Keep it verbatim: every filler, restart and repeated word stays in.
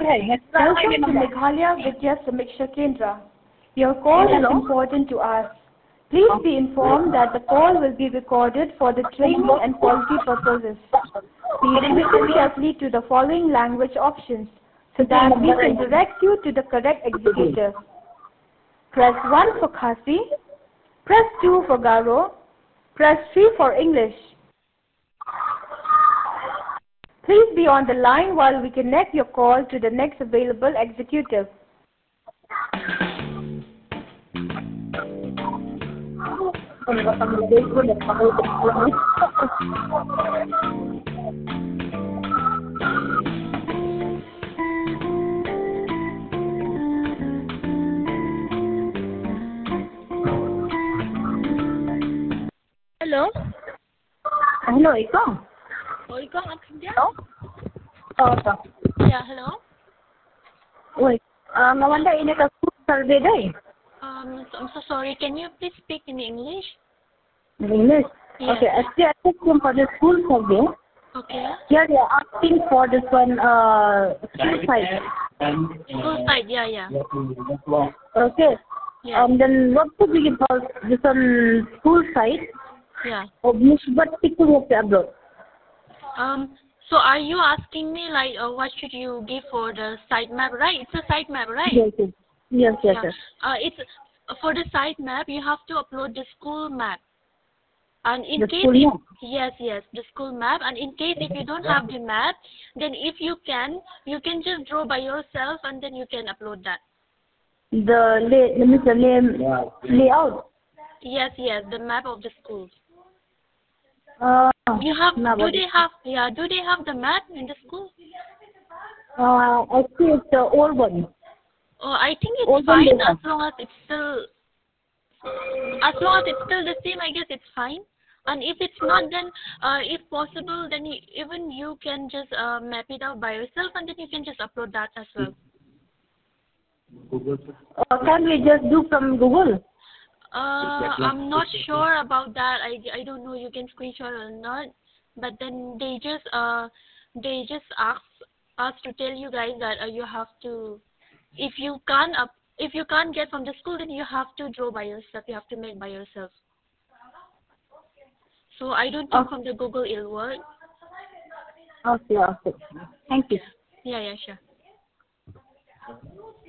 Welcome to Meghalaya Vidya Samiksha Kendra. Your call is important to us. Please be informed that the call will be recorded for the training and quality purposes. Please listen carefully to the following language options so that we can direct you to the correct executive. Press one for Khasi, press two for Garo, press three for English. Please be on the line while we connect your call to the next available executive. Hello. Hello, Ikaw. Oh, ikaw ang kanya? Hello? Oo, to. Yeah, hello. Uy, uh, mawala ini ka food survey day. Um, so, I'm so sorry. Can you please speak in English? In English? Yes. Okay, actually I asking for the school survey. Okay. Here they are asking for this one, uh, school site. School side, yeah, yeah. Okay. Yeah. Um, then what to be about this one school site? Yeah. Of Musbat people of the abroad. Um, so are you asking me like uh, what should you give for the site map, right? It's a site map, right? Yes, yes, yes, yes. Yeah. yes. Uh, it's for the site map. You have to upload the school map. And in The case school if, map? yes, yes, the school map. And in case if you don't have the map, then if you can, you can just draw by yourself, and then you can upload that. The lay, let me say, lay, layout. Yes, yes, the map of the school. Uh, You have? map Do of the they have? Yeah. Do they have the map in the school? Uh, I see it's the old one. Oh, I think it's Old one fine they as have. long as it's still, as long as it's still the same. I guess it's fine. And if it's not, then uh, if possible, then you, even you can just uh, map it out by yourself, and then you can just upload that as well. Uh, can we just do from Google? Uh, I'm not sure about that. I, I don't know you can screenshot or not. But then they just uh they just ask us to tell you guys that uh, you have to, if you can't up if you can't get from the school, then you have to draw by yourself. You have to make by yourself. So I don't think Oh. from the Google it'll work. Okay, okay. Thank you. Yeah, yeah, sure.